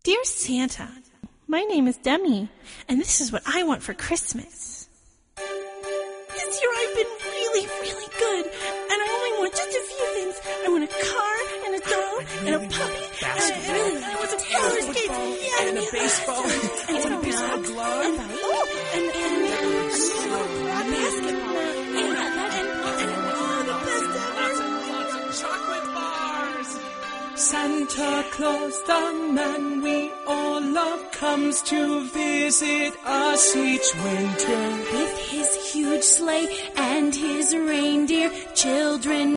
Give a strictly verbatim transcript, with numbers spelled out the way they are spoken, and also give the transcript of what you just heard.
Dear Santa, my name is Demi, and this is what I want for Christmas. This year I've been really, really good, and I only want just a few things. I want a car, and a dog, and a puppy, and I really I want some roller skates, yeah, and a yeah, baseball, and and a baseball and, glove. and, oh, and, and, and, and a basketball, and, and, and, and, oh, the best ever. Lots and lots of chocolate bars. Santa Claus, the man we all love, comes to visit us each winter. With his huge sleigh and his reindeer, children